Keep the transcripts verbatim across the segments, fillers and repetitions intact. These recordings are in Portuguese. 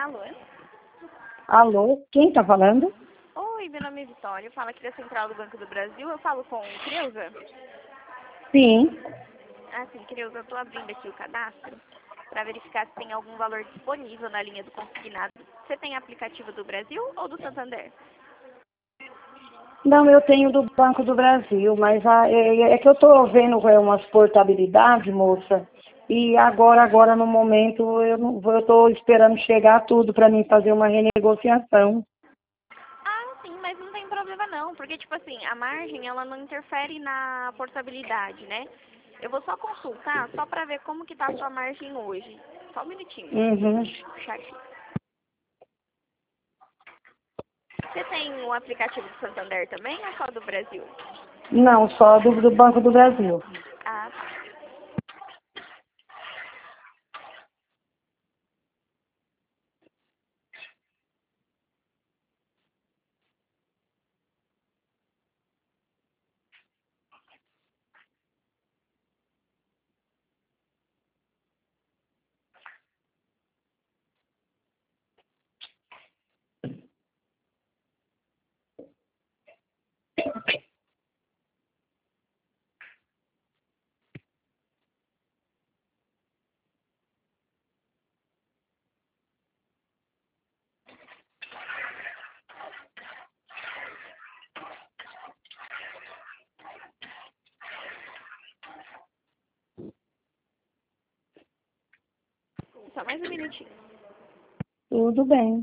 Alô? Alô, quem está falando? Oi, meu nome é Vitória, eu falo aqui da Central do Banco do Brasil, eu falo com Creuza? Sim. Ah, sim, Creuza, eu estou abrindo aqui o cadastro para verificar se tem algum valor disponível na linha do consignado. Você tem aplicativo do Brasil ou do Santander? Não, eu tenho do Banco do Brasil, mas a- é, é que eu estou vendo é, umas portabilidades, moça, e agora, agora no momento, eu não vou- eu estou esperando chegar tudo para mim fazer uma renegociação. Ah, sim, mas não tem problema não, porque tipo assim, a margem ela não interfere na portabilidade, né? Eu vou só consultar, só para ver como que tá a sua margem hoje. Só um minutinho. Uhum. Deixa eu puxar aqui. Você tem o aplicativo do Santander também ou só do Brasil? Não, só do, do Banco do Brasil. Ah, tá. Só mais um minutinho. Tudo bem.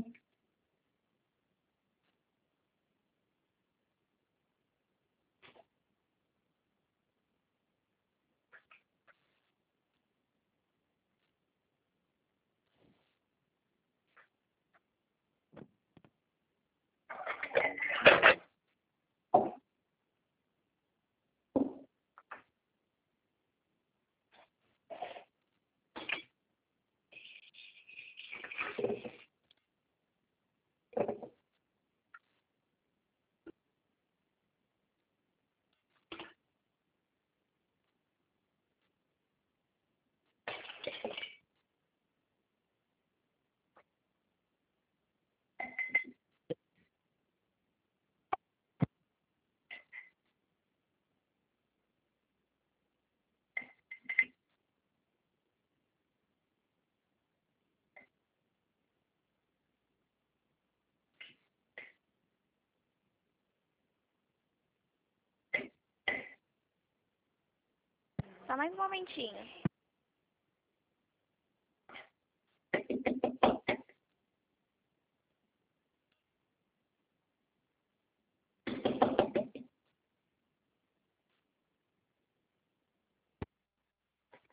Só mais um momentinho.